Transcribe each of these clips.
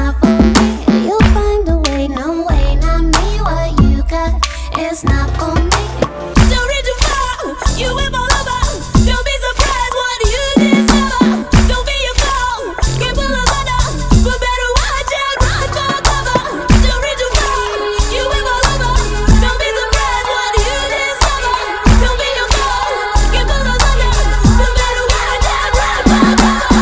not for me. You'll find a way, no way, not me. What you got is not for me. Don't reach too far, you will fall over. Don't be surprised what you discover. Don't be a fool, get full of thunder, but better watch out, run for cover. Don't reach too far, you will fall over. Don't be surprised what you discover. Don't be a fool, get full of thunder, but better watch out, run for cover.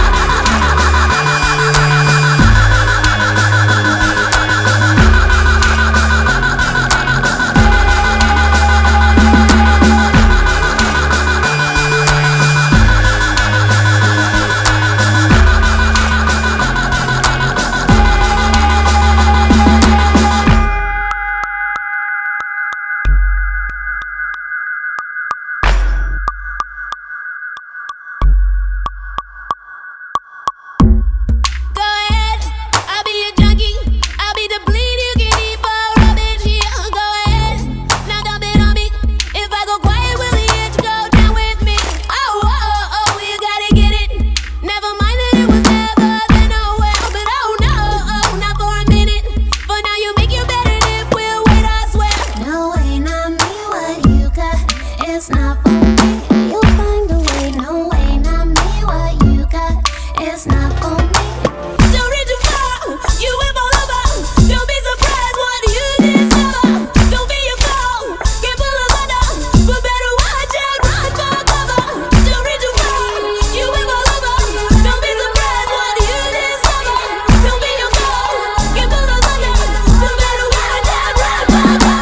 It's not for me. You'll find a way, no way, not me. What you got is not for me. Don't reach too far, you will fall over. Don't be surprised what you discover. Don't be a fool, get full of thunder, but better watch out, run for cover. Don't reach too far, you will fall over. Don't be surprised what you discover. Don't be a fool, get full of thunder, but better watch out, run for cover.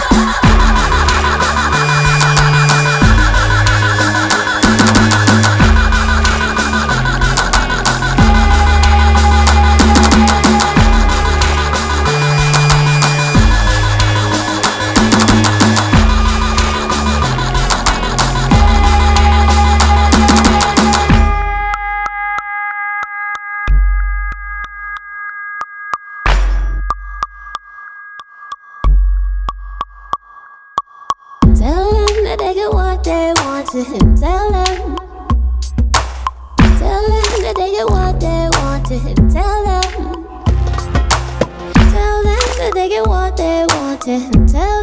Tell them that they get what they want to him. Tell them that they get what they want to him. Tell them that they get what they want to him. Tell